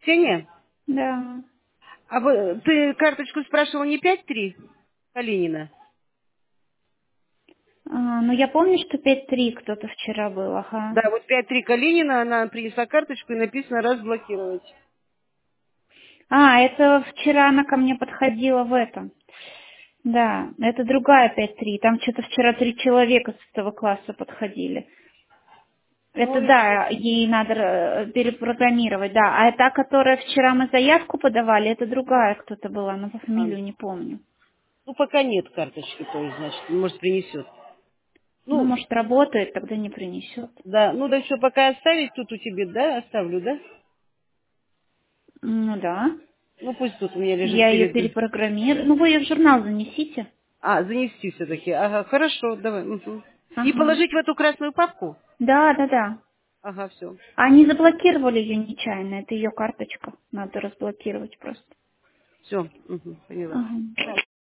Ксения, Да. ты карточку спрашивала не 5-3 Калинина? Ну, я помню, что 5-3 кто-то вчера был, ага. Да, вот 5-3 Калинина, она принесла карточку и написано разблокировать. Это вчера она ко мне подходила в этом. Да, это другая 5-3. Там что-то вчера 3 человека с этого класса подходили. Ну, Это и что? да, ей надо перепрограммировать, да. А та, которая вчера мы заявку подавали, это другая кто-то была, но по А, фамилию не помню. ну, пока нет карточки, то есть, значит, может, принесет. Ну, Ну, может, работает, тогда не принесет. да, ну, да что, пока оставить тут у тебя, да, оставлю, да? Ну да. Ну, пусть тут у меня лежит Я ее перед... перепрограммирую. Ну, вы ее в журнал занесите. Занести все-таки. Ага, хорошо, давай. Мгм. И Ага. положить в эту красную папку? Да, да, да. Ага, все. Они заблокировали ее нечаянно. Это ее карточка. Надо разблокировать просто. Все, поняла. Ага.